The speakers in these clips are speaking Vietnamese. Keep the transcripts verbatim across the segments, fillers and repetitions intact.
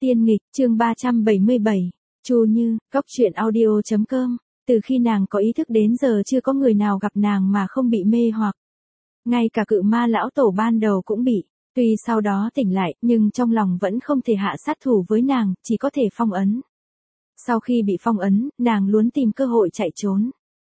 Tiên nghịch, chương ba trăm bảy mươi bảy, Chu Như, Cóc truyện audio chấm com, từ khi nàng có ý thức đến giờ chưa có người nào gặp nàng mà không bị mê hoặc. Ngay cả cự ma lão tổ ban đầu cũng bị, tuy sau đó tỉnh lại, nhưng trong lòng vẫn không thể hạ sát thủ với nàng, chỉ có thể phong ấn. Sau khi bị phong ấn, nàng luôn tìm cơ hội chạy trốn.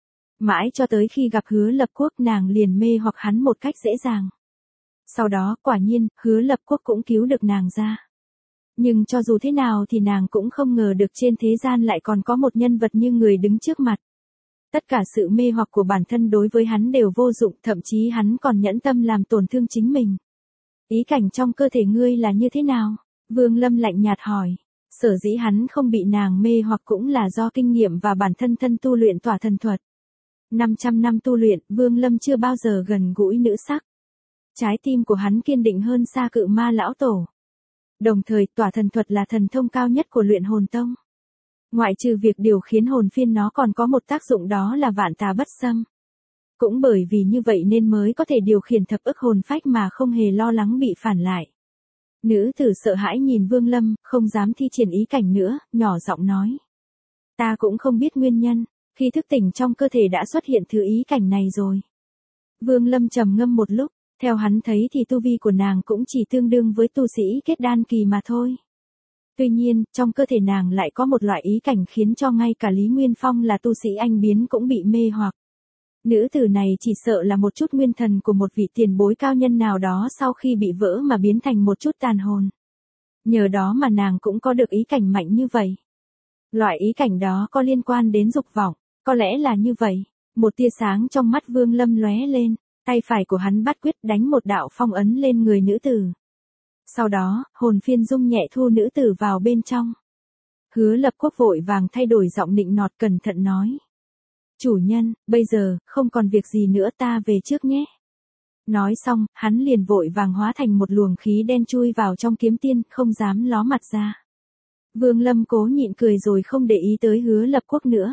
Mãi cho tới khi gặp Hứa Lập Quốc nàng liền mê hoặc hắn một cách dễ dàng. Sau đó, quả nhiên, Hứa Lập Quốc cũng cứu được nàng ra. Nhưng cho dù thế nào thì nàng cũng không ngờ được trên thế gian lại còn có một nhân vật như người đứng trước mặt. Tất cả sự mê hoặc của bản thân đối với hắn đều vô dụng, thậm chí hắn còn nhẫn tâm làm tổn thương chính mình. Ý cảnh trong cơ thể ngươi là như thế nào? Vương Lâm lạnh nhạt hỏi. Sở dĩ hắn không bị nàng mê hoặc cũng là do kinh nghiệm và bản thân thân tu luyện tỏa thần thuật. năm trăm năm tu luyện, Vương Lâm chưa bao giờ gần gũi nữ sắc. Trái tim của hắn kiên định hơn xa cự ma lão tổ. Đồng thời, tỏa thần thuật là thần thông cao nhất của luyện hồn tông. Ngoại trừ việc điều khiến hồn phiên nó còn có một tác dụng đó là vạn tà bất xâm. Cũng bởi vì như vậy nên mới có thể điều khiển thập ức hồn phách mà không hề lo lắng bị phản lại. Nữ tử sợ hãi nhìn Vương Lâm, không dám thi triển ý cảnh nữa, nhỏ giọng nói. Ta cũng không biết nguyên nhân, khi thức tỉnh trong cơ thể đã xuất hiện thứ ý cảnh này rồi. Vương Lâm trầm ngâm một lúc. Theo hắn thấy thì tu vi của nàng cũng chỉ tương đương với tu sĩ kết đan kỳ mà thôi. Tuy nhiên, trong cơ thể nàng lại có một loại ý cảnh khiến cho ngay cả Lý Nguyên Phong là tu sĩ anh biến cũng bị mê hoặc. Nữ tử này chỉ sợ là một chút nguyên thần của một vị tiền bối cao nhân nào đó sau khi bị vỡ mà biến thành một chút tàn hồn. Nhờ đó mà nàng cũng có được ý cảnh mạnh như vậy. Loại ý cảnh đó có liên quan đến dục vọng, có lẽ là như vậy. Một tia sáng trong mắt Vương Lâm lóe lên. Tay phải của hắn bắt quyết đánh một đạo phong ấn lên người nữ tử. Sau đó, hồn phiên dung nhẹ thu nữ tử vào bên trong. Hứa Lập Quốc vội vàng thay đổi giọng nịnh nọt cẩn thận nói. Chủ nhân, bây giờ, không còn việc gì nữa ta về trước nhé. Nói xong, hắn liền vội vàng hóa thành một luồng khí đen chui vào trong kiếm tiên, không dám ló mặt ra. Vương Lâm cố nhịn cười rồi không để ý tới Hứa Lập Quốc nữa.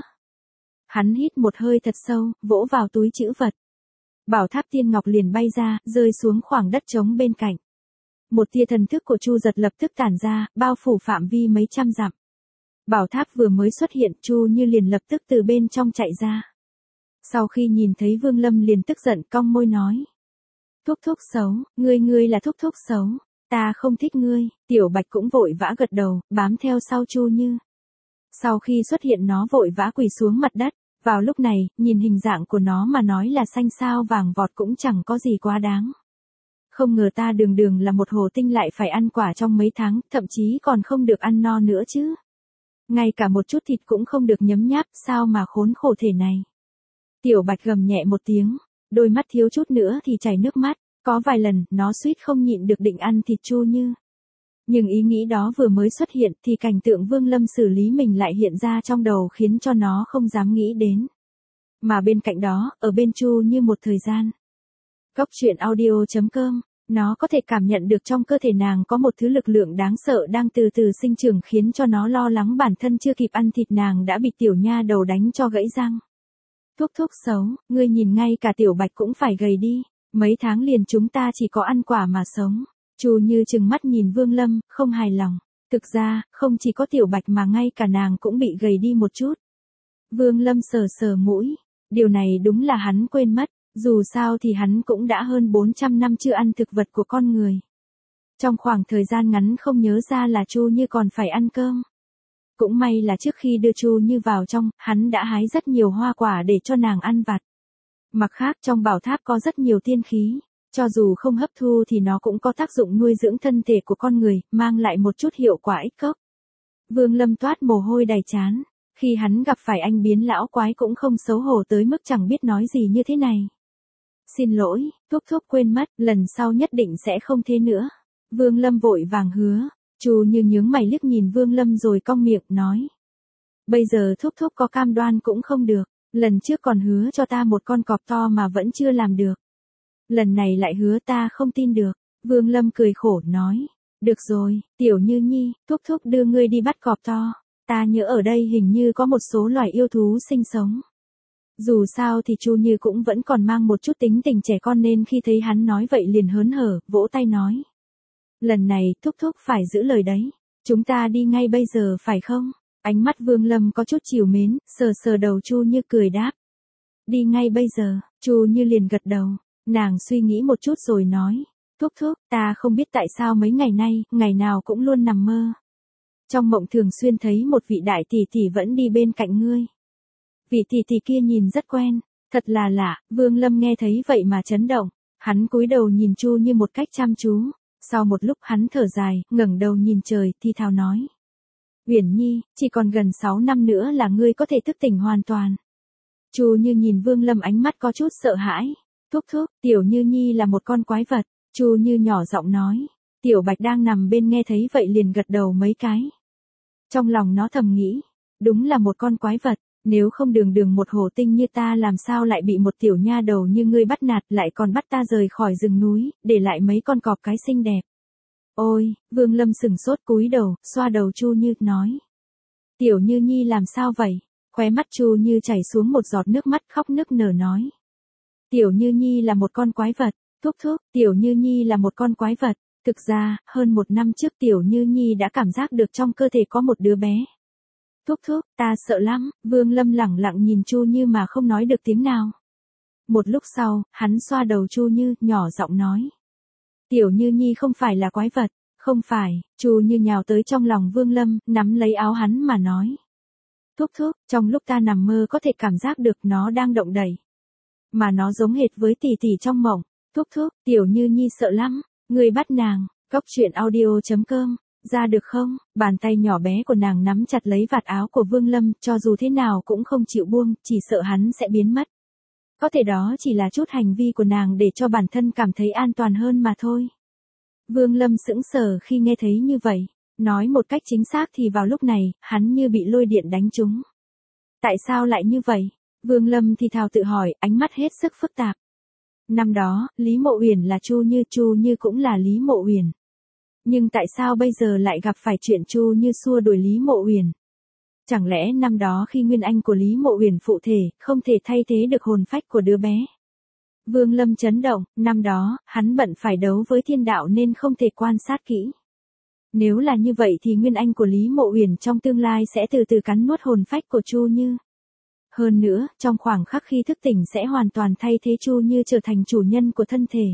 Hắn hít một hơi thật sâu, vỗ vào túi trữ vật. Bảo tháp tiên ngọc liền bay ra, rơi xuống khoảng đất trống bên cạnh. Một tia thần thức của Chu Giật lập tức tản ra, bao phủ phạm vi mấy trăm dặm. Bảo tháp vừa mới xuất hiện, Chu Như liền lập tức từ bên trong chạy ra. Sau khi nhìn thấy Vương Lâm liền tức giận cong môi nói. Thúc thúc xấu, ngươi ngươi là thúc thúc xấu, ta không thích ngươi. Tiểu Bạch cũng vội vã gật đầu, bám theo sau Chu Như. Sau khi xuất hiện nó vội vã quỳ xuống mặt đất. Vào lúc này, nhìn hình dạng của nó mà nói là xanh sao vàng vọt cũng chẳng có gì quá đáng. Không ngờ ta đường đường là một hồ tinh lại phải ăn quả trong mấy tháng, thậm chí còn không được ăn no nữa chứ. Ngay cả một chút thịt cũng không được nhấm nháp, sao mà khốn khổ thể này. Tiểu Bạch gầm nhẹ một tiếng, đôi mắt thiếu chút nữa thì chảy nước mắt, có vài lần, nó suýt không nhịn được định ăn thịt Chu Như. Nhưng ý nghĩ đó vừa mới xuất hiện thì cảnh tượng Vương Lâm xử lý mình lại hiện ra trong đầu khiến cho nó không dám nghĩ đến. Mà bên cạnh đó, ở bên Chu Như một thời gian. Cóc truyện audio chấm com, nó có thể cảm nhận được trong cơ thể nàng có một thứ lực lượng đáng sợ đang từ từ sinh trưởng khiến cho nó lo lắng bản thân chưa kịp ăn thịt nàng đã bị tiểu nha đầu đánh cho gãy răng. Thúc thúc xấu, ngươi nhìn ngay cả Tiểu Bạch cũng phải gầy đi, mấy tháng liền chúng ta chỉ có ăn quả mà sống. Chu Như trừng mắt nhìn Vương Lâm, không hài lòng. Thực ra, không chỉ có Tiểu Bạch mà ngay cả nàng cũng bị gầy đi một chút. Vương Lâm sờ sờ mũi. Điều này đúng là hắn quên mất, dù sao thì hắn cũng đã hơn bốn trăm năm chưa ăn thực vật của con người. Trong khoảng thời gian ngắn không nhớ ra là Chu Như còn phải ăn cơm. Cũng may là trước khi đưa Chu Như vào trong, hắn đã hái rất nhiều hoa quả để cho nàng ăn vặt. Mặt khác trong bảo tháp có rất nhiều tiên khí. Cho dù không hấp thu thì nó cũng có tác dụng nuôi dưỡng thân thể của con người, mang lại một chút hiệu quả ích cốc. Vương Lâm toát mồ hôi đầy trán, khi hắn gặp phải anh biến lão quái cũng không xấu hổ tới mức chẳng biết nói gì như thế này. Xin lỗi, thúc thúc quên mất, lần sau nhất định sẽ không thế nữa. Vương Lâm vội vàng hứa, Chu Như nhướng mày liếc nhìn Vương Lâm rồi cong miệng nói. Bây giờ thúc thúc có cam đoan cũng không được, lần trước còn hứa cho ta một con cọp to mà vẫn chưa làm được. Lần này lại hứa ta không tin được. Vương Lâm cười khổ nói. Được rồi, Tiểu Như Nhi, thúc thúc đưa ngươi đi bắt cọp to. Ta nhớ ở đây hình như có một số loài yêu thú sinh sống. Dù sao thì Chu Như cũng vẫn còn mang một chút tính tình trẻ con nên khi thấy hắn nói vậy liền hớn hở, vỗ tay nói. Lần này thúc thúc phải giữ lời đấy. Chúng ta đi ngay bây giờ phải không? Ánh mắt Vương Lâm có chút trìu mến, sờ sờ đầu Chu Như cười đáp. Đi ngay bây giờ, Chu Như liền gật đầu, nàng suy nghĩ một chút rồi nói. Thúc thúc, ta không biết tại sao mấy ngày nay, ngày nào cũng luôn nằm mơ. Trong mộng thường xuyên thấy một vị đại tỷ tỷ vẫn đi bên cạnh ngươi. Vị tỷ tỷ kia nhìn rất quen, thật là lạ, Vương Lâm nghe thấy vậy mà chấn động, hắn cúi đầu nhìn Chu Như một cách chăm chú, sau một lúc hắn thở dài, ngẩng đầu nhìn trời, thi thào nói. Uyển Nhi, chỉ còn gần sáu năm nữa là ngươi có thể thức tỉnh hoàn toàn. Chu Như nhìn Vương Lâm ánh mắt có chút sợ hãi. Thúc thúc, Tiểu Như Nhi là một con quái vật. Chu Như nhỏ giọng nói. Tiểu Bạch đang nằm bên nghe thấy vậy liền gật đầu mấy cái. Trong lòng nó thầm nghĩ, đúng là một con quái vật, nếu không đường đường một hồ tinh như ta làm sao lại bị một tiểu nha đầu như ngươi bắt nạt, lại còn bắt ta rời khỏi rừng núi, để lại mấy con cọp cái xinh đẹp. Ôi, Vương Lâm sừng sốt cúi đầu, xoa đầu Chu Như, nói. Tiểu Như Nhi làm sao vậy? Khóe mắt Chu Như chảy xuống một giọt nước mắt, khóc nức nở nói. Tiểu Như Nhi là một con quái vật. Thúc thúc, Tiểu Như Nhi là một con quái vật. Thực ra, hơn một năm trước Tiểu Như Nhi đã cảm giác được trong cơ thể có một đứa bé. Thúc thúc, ta sợ lắm. Vương Lâm lẳng lặng nhìn Chu Như mà không nói được tiếng nào. Một lúc sau, hắn xoa đầu Chu Như, nhỏ giọng nói. Tiểu Như Nhi không phải là quái vật. Không phải. Chu Như nhào tới trong lòng Vương Lâm, nắm lấy áo hắn mà nói. Thúc thúc, trong lúc ta nằm mơ có thể cảm giác được nó đang động đậy. Mà nó giống hệt với tỷ tỷ trong mộng. Thúc thúc, Tiểu Như Nhi sợ lắm. Người bắt nàng. Cóc truyện audio chấm com. Ra được không? Bàn tay nhỏ bé của nàng nắm chặt lấy vạt áo của Vương Lâm, cho dù thế nào cũng không chịu buông, chỉ sợ hắn sẽ biến mất. Có thể đó chỉ là chút hành vi của nàng để cho bản thân cảm thấy an toàn hơn mà thôi. Vương Lâm sững sờ khi nghe thấy như vậy. Nói một cách chính xác thì vào lúc này, hắn như bị lôi điện đánh trúng. Tại sao lại như vậy? Vương Lâm thì thào tự hỏi, ánh mắt hết sức phức tạp. Năm đó, Lý Mộ Uyển là Chu Như, Chu Như cũng là Lý Mộ Uyển. Nhưng tại sao bây giờ lại gặp phải chuyện Chu Như xua đuổi Lý Mộ Uyển? Chẳng lẽ năm đó khi nguyên anh của Lý Mộ Uyển phụ thể, không thể thay thế được hồn phách của đứa bé? Vương Lâm chấn động, năm đó, hắn bận phải đấu với thiên đạo nên không thể quan sát kỹ. Nếu là như vậy thì nguyên anh của Lý Mộ Uyển trong tương lai sẽ từ từ cắn nuốt hồn phách của Chu Như. Hơn nữa, trong khoảng khắc khi thức tỉnh sẽ hoàn toàn thay thế Chu Như trở thành chủ nhân của thân thể.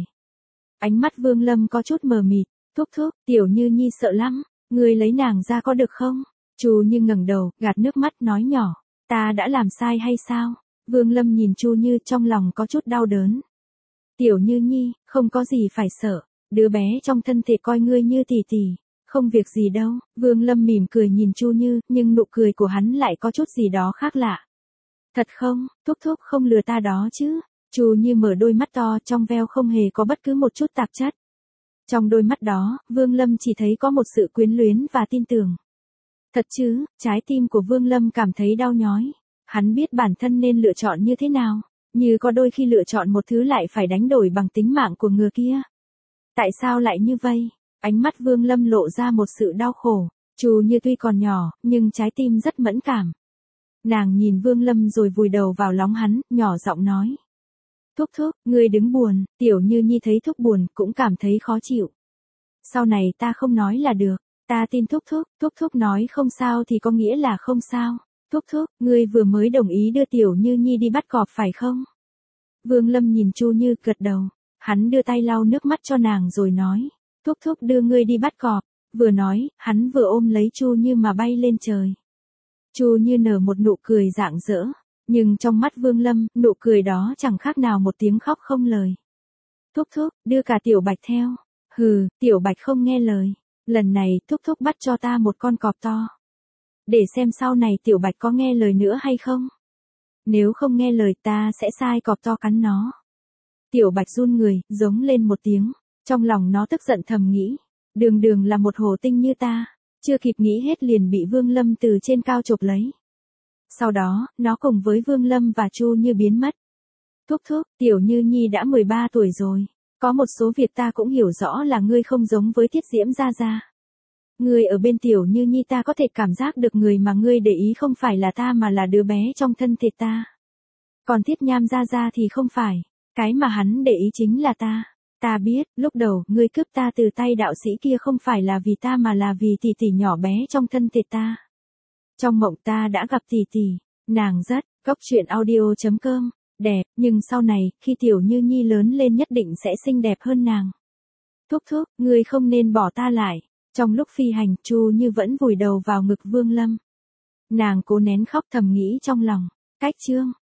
Ánh mắt Vương Lâm có chút mờ mịt. Thúc thúc, Tiểu Như Nhi sợ lắm. Ngươi lấy nàng ra có được không? Chu Như ngẩng đầu, gạt nước mắt nói nhỏ. Ta đã làm sai hay sao? Vương Lâm nhìn Chu Như trong lòng có chút đau đớn. Tiểu Như Nhi, không có gì phải sợ. Đứa bé trong thân thể coi ngươi như tỷ tỷ. Không việc gì đâu. Vương Lâm mỉm cười nhìn Chu Như, nhưng nụ cười của hắn lại có chút gì đó khác lạ. Thật không? Thúc thúc không lừa ta đó chứ? Chu Như mở đôi mắt to, trong veo không hề có bất cứ một chút tạp chất. Trong đôi mắt đó, Vương Lâm chỉ thấy có một sự quyến luyến và tin tưởng. Thật chứ? Trái tim của Vương Lâm cảm thấy đau nhói. Hắn biết bản thân nên lựa chọn như thế nào, như có đôi khi lựa chọn một thứ lại phải đánh đổi bằng tính mạng của người kia. Tại sao lại như vậy? Ánh mắt Vương Lâm lộ ra một sự đau khổ. Chu Như tuy còn nhỏ, nhưng trái tim rất mẫn cảm. Nàng nhìn Vương Lâm rồi vùi đầu vào lòng hắn, nhỏ giọng nói. Thúc thúc, ngươi đứng buồn. Tiểu Như Nhi thấy thúc buồn, cũng cảm thấy khó chịu. Sau này ta không nói là được. Ta tin thúc thúc. Thúc thúc nói không sao thì có nghĩa là không sao. Thúc thúc, ngươi vừa mới đồng ý đưa Tiểu Như Nhi đi bắt cọp phải không? Vương Lâm nhìn Chu Như gật đầu. Hắn đưa tay lau nước mắt cho nàng rồi nói. Thúc thúc đưa ngươi đi bắt cọp. Vừa nói, hắn vừa ôm lấy Chu Như mà bay lên trời. Chu Như nở một nụ cười rạng rỡ. Nhưng trong mắt Vương Lâm, nụ cười đó chẳng khác nào một tiếng khóc không lời. Thúc thúc, đưa cả Tiểu Bạch theo. Hừ, Tiểu Bạch không nghe lời. Lần này, thúc thúc bắt cho ta một con cọp to. Để xem sau này Tiểu Bạch có nghe lời nữa hay không. Nếu không nghe lời ta sẽ sai cọp to cắn nó. Tiểu Bạch run người, giống lên một tiếng. Trong lòng nó tức giận thầm nghĩ. Đường đường là một hồ tinh như ta. Chưa kịp nghĩ hết liền bị Vương Lâm từ trên cao chộp lấy. Sau đó, nó cùng với Vương Lâm và Chu Như biến mất. Thúc thúc, Tiểu Như Nhi đã mười ba tuổi rồi. Có một số việc ta cũng hiểu rõ là ngươi không giống với Thiết Diễm Gia Gia. Ngươi ở bên Tiểu Như Nhi ta có thể cảm giác được người mà ngươi để ý không phải là ta mà là đứa bé trong thân thể ta. Còn Thiết Nham Gia Gia thì không phải. Cái mà hắn để ý chính là ta. Ta biết, lúc đầu, ngươi cướp ta từ tay đạo sĩ kia không phải là vì ta mà là vì tỷ tỷ nhỏ bé trong thân thể ta. Trong mộng ta đã gặp tỷ tỷ, nàng rất, cốc truyện audio chấm com, đẹp, nhưng sau này, khi Tiểu Như Nhi lớn lên nhất định sẽ xinh đẹp hơn nàng. Thúc thúc, ngươi không nên bỏ ta lại. Trong lúc phi hành, Chu Như vẫn vùi đầu vào ngực Vương Lâm. Nàng cố nén khóc thầm nghĩ trong lòng, cách chương.